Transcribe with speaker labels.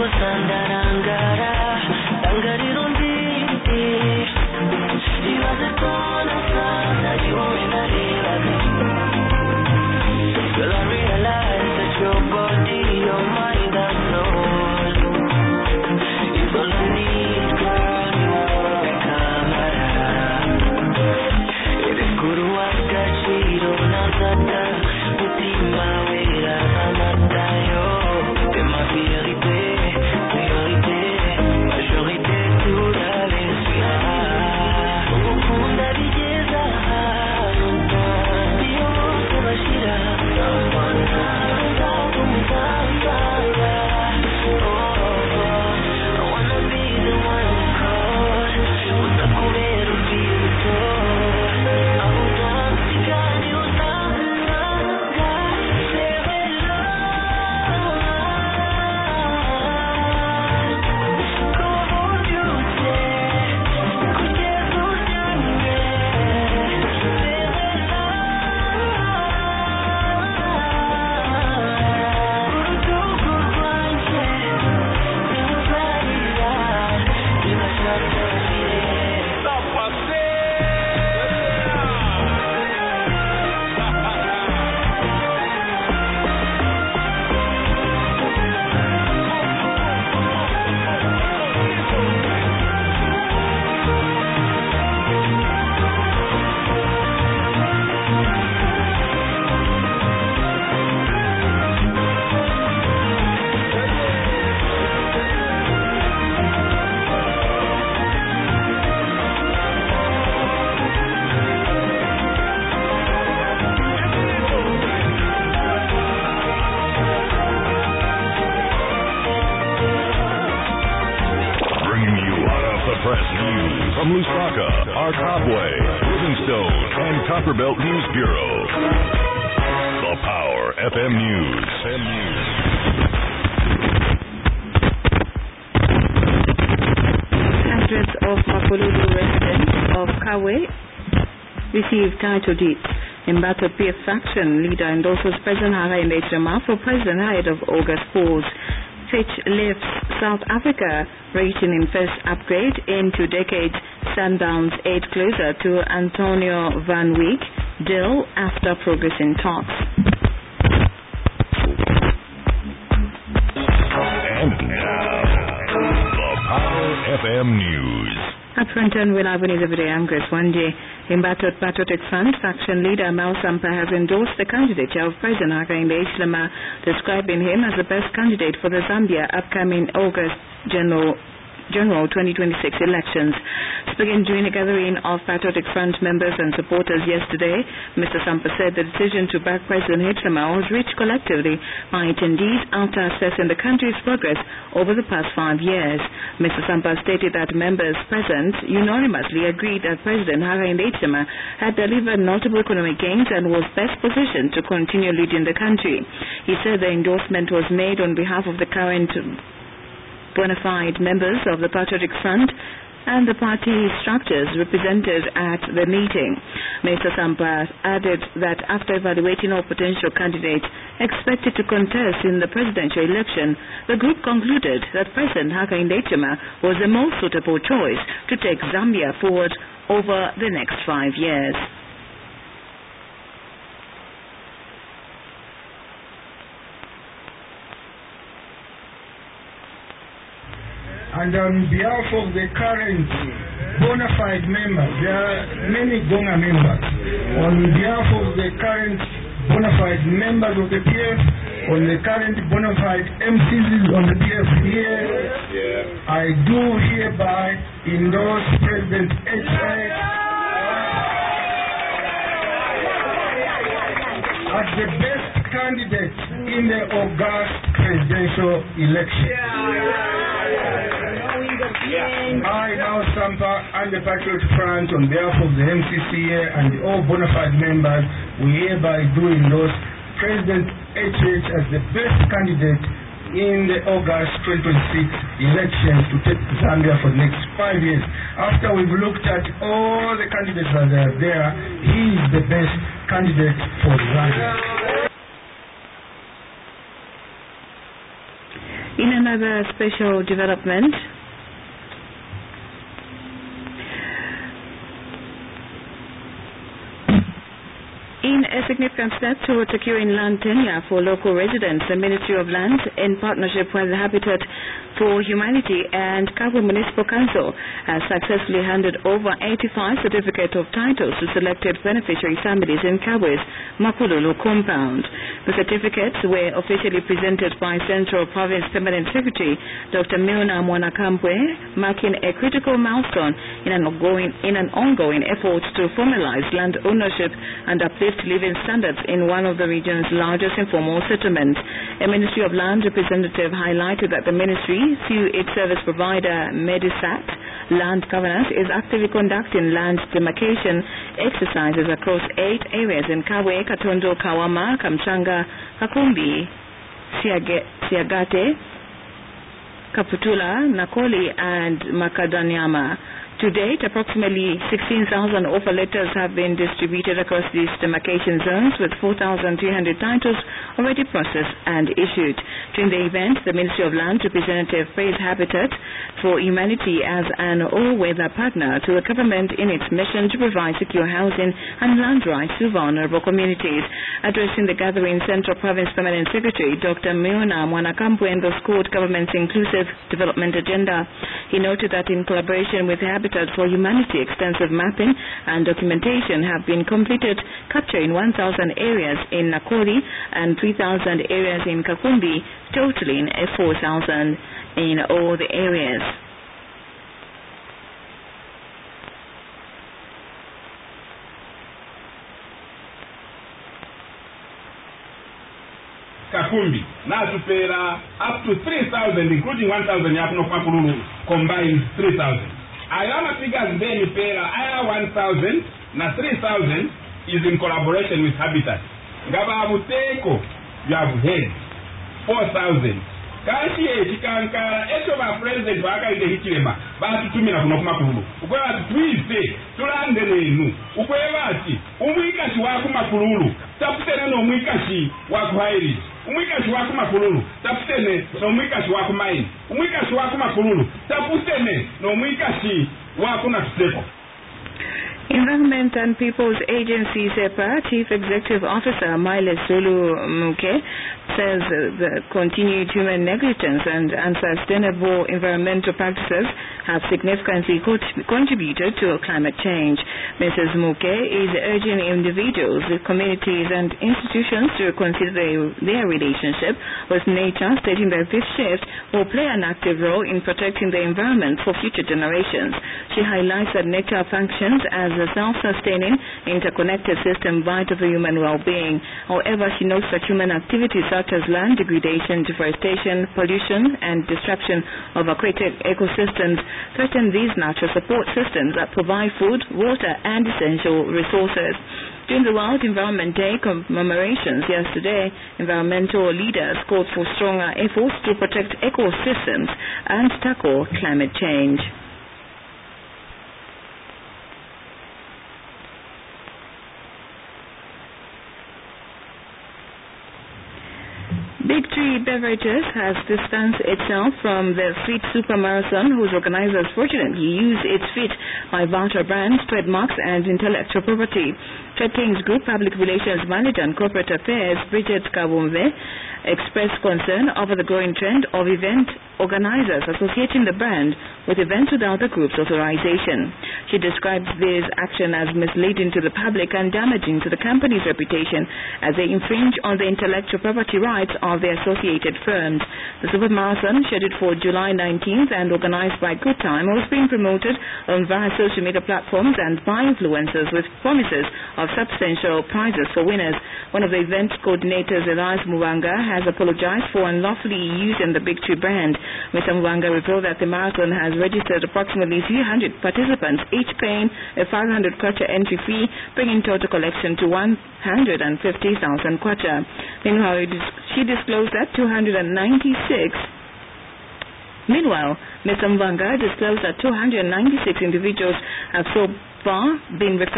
Speaker 1: Copperbelt News Bureau. The Power FM News.
Speaker 2: Hundreds of Mapolulu residents of Kawe received title deeds. Embattled PF faction leader endorses President Hakainde Hichilema for president ahead of August polls. Fitch lifts South Africa rating in first upgrade in 2 decades. Sundowns 8 closer to Antonio Van Wyk deal after progress in talks.
Speaker 1: And now, the Power FM News.
Speaker 2: At Fronton, we'll have news every day. I'm Grace Wanje. Embattled Patriotic Front faction leader Mal Sampa has endorsed the candidature of President Hakainde Hichilema, describing him as the best candidate for the Zambia upcoming August General 2026 elections. Speaking during a gathering of Patriotic Front members and supporters yesterday, Mr. Sampa said the decision to back President Hichilema was reached collectively by attendees after assessing the country's progress over the past 5 years. Mr. Sampa stated that members present unanimously agreed that President Hakainde Hichilema had delivered notable economic gains and was best positioned to continue leading the country. He said the endorsement was made on behalf of the current bona fide members of the Patriotic Front and the party structures represented at the meeting. Mr. Sampa added that after evaluating all potential candidates expected to contest in the presidential election, the group concluded that President Hakainde Hichilema was the most suitable choice to take Zambia forward over the next 5 years.
Speaker 3: And on behalf of the current bona fide members, there are many Gonga members. On behalf of the current bona fide members of the PF, on the current bona fide MCs on the PF here, I do hereby endorse President H.A. as the best candidate in the August presidential election. I, Mal Sampa, and the Patriot Front, on behalf of the MCCA and all bona fide members, we hereby do endorse President HH as the best candidate in the August 2026 elections to take Zambia for the next 5 years. After we've looked at all the candidates that are there, he is the best candidate for Zambia.
Speaker 2: In an another special development. In a significant step towards securing land tenure for local residents, the Ministry of Land, in partnership with Habitat for Humanity and Kabwe Municipal Council, has successfully handed over 85 certificates of titles to selected beneficiary families in Kabwe's Makululu compound. The certificates were officially presented by Central Province Permanent Secretary Dr. Milna Mwanakampwe, marking a critical milestone in an ongoing effort to formalize land ownership and uplift living standards in one of the region's largest informal settlements. A Ministry of Land representative highlighted that the ministry, through its service provider Medisat Land Governance, is actively conducting land demarcation exercises across 8 areas in Kabwe, Katondo, Kawama, Kamchanga, Kakumbi, Siagate, Kaputula, Nakoli and Makadanyama. To date, approximately 16,000 offer letters have been distributed across these demarcation zones, with 4,300 titles already processed and issued. During the event, the Ministry of Land representative praised Habitat for Humanity as an all-weather partner to the government in its mission to provide secure housing and land rights to vulnerable communities. Addressing the gathering, Central Province Permanent Secretary Dr. Milna Mwanakampwe underscored government's inclusive development agenda. He noted that in collaboration with Habitat for Humanity, extensive mapping and documentation have been completed, capturing 1,000 areas in Nakoli and 3,000 areas in Kakumbi, totaling 4,000 in all the areas.
Speaker 4: Kakumbi, Nazupera, up to 3,000, including 1,000 Yapno Pakululu, combined 3,000. Ayama figures then Pera, Aya 1,000, na 3,000 is in collaboration with Habitat. Ngaba Abuteko, you have heard, 4,000. Kashi Chikankara, Eshova President Baka ide Hichilema, Batu Tumina Kunokumakulu. Ukwewa twiste, Tulandelenu, Ukwewati, Umwikashi waku Makululu, Taputene no Mwikashi waku Hairi. Umwikashi waku Makululu, Taputene no Mwikashi waku Maini. Umwikashi waku Makululu, Taputene no Mwikashi waku Natuseko.
Speaker 2: Environment and People's Agency SEPA Chief Executive Officer Maile Zulu Muke says the continued human negligence and unsustainable environmental practices have significantly contributed to climate change. Mrs. Muke is urging individuals, communities and institutions to consider their relationship with nature, stating that this shift will play an active role in protecting the environment for future generations. She highlights that nature functions as a self-sustaining, interconnected system vital to human well-being. However, she notes that human activities such as land degradation, deforestation, pollution, and destruction of aquatic ecosystems threaten these natural support systems that provide food, water, and essential resources. During the World Environment Day commemorations yesterday, environmental leaders called for stronger efforts to protect ecosystems and tackle climate change. Big Tree Beverages has distanced itself from the Fit Super Marathon, whose organizers fortunately used its Fit by Barter brands, trademarks, and intellectual property. Trade Kings Group Public Relations Manager and Corporate Affairs Bridget Kabumve expressed concern over the growing trend of event organizers associating the brand with events without the group's authorization. She describes this action as misleading to the public and damaging to the company's reputation as they infringe on the intellectual property rights of the associated firms. The Super Marathon, scheduled for July 19th and organized by Good Time, was being promoted on various social media platforms and by influencers with promises of substantial prizes for winners. One of the event coordinators, Elias Muwanga, has apologized for unlawfully using the Big Tree brand. Mr. Muwanga revealed that the marathon has registered approximately 300 participants, each paying a 500 kwacha entry fee, bringing total collection to 150,000 kwacha. Meanwhile, she disclosed that 296. Meanwhile, Mr. Muwanga disclosed that 296 individuals have so far been